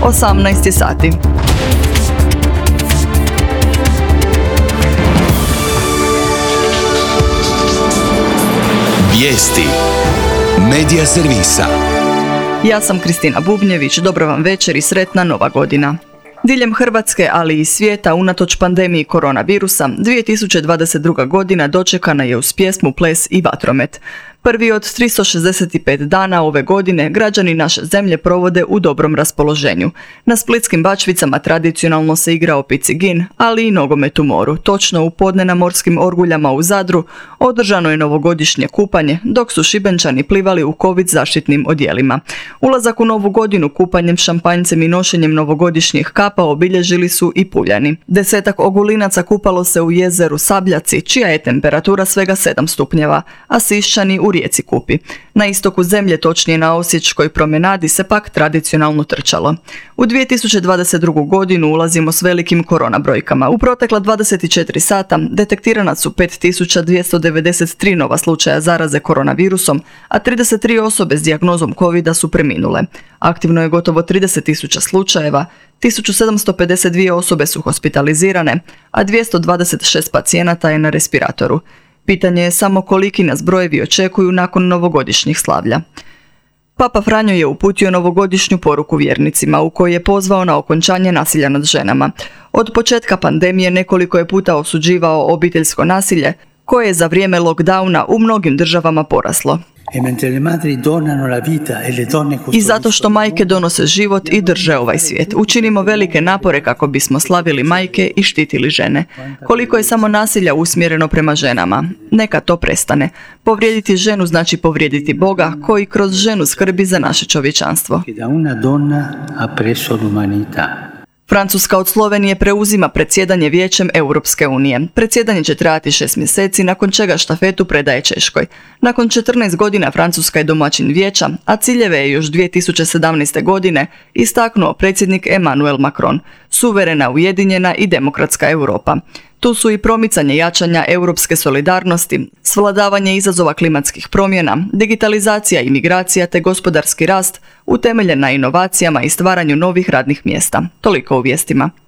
18 sati. Vijesti Medija servisa. Ja sam Kristina Bubnjević, dobro vam večer i sretna nova godina. Diljem Hrvatske, ali i svijeta, unatoč pandemiji koronavirusa, 2022. godina dočekana je uz pjesmu, ples i vatromet. Prvi od 365 dana ove godine građani naše zemlje provode u dobrom raspoloženju. Na splitskim Bačvicama tradicionalno se igra o picigin, ali i nogomet u moru. Točno u podne na morskim orguljama u Zadru održano je novogodišnje kupanje, dok su Šibenčani plivali u covid zaštitnim odjelima. Ulazak u novu godinu kupanjem, šampanjcem i nošenjem novogodišnjih kapa obilježili su i Puljani. 10 ogulinaca kupalo se u jezeru Sabljaci, čija je temperatura svega 7 stupnjeva, a Siščani u rijeci Kupi. Na istoku zemlje, točnije na Osječkoj promenadi, se pak tradicionalno trčalo. U 2022. godinu ulazimo s velikim korona brojkama. U protekla 24 sata detektirana su 5293 nova slučaja zaraze koronavirusom, a 33 osobe s dijagnozom covida su preminule. Aktivno je gotovo 30.000 slučajeva, 1752 osobe su hospitalizirane, a 226 pacijenata je na respiratoru. Pitanje je samo koliki nas brojevi očekuju nakon novogodišnjih slavlja. Papa Franjo je uputio novogodišnju poruku vjernicima u kojoj je pozvao na okončanje nasilja nad ženama. Od početka pandemije nekoliko je puta osuđivao obiteljsko nasilje, koje je za vrijeme lockdowna u mnogim državama poraslo. I zato što majke donose život i drže ovaj svijet. Učinimo velike napore kako bismo slavili majke i štitili žene. Koliko je samo nasilja usmjereno prema ženama? Neka to prestane. Povrijediti ženu znači povrijediti Boga, koji kroz ženu skrbi za naše čovječanstvo. Francuska od Slovenije preuzima predsjedanje Vijećem Europske unije. Predsjedanje će trajati 6 mjeseci, nakon čega štafetu predaje Češkoj. Nakon 14 godina Francuska je domaćin Vijeća, a ciljeve je još 2017. godine istaknuo predsjednik Emmanuel Macron. Suverena, ujedinjena i demokratska Europa. Tu su i promicanje jačanja europske solidarnosti, svladavanje izazova klimatskih promjena, digitalizacija i migracija te gospodarski rast utemeljen na inovacijama i stvaranju novih radnih mjesta. Toliko u vijestima.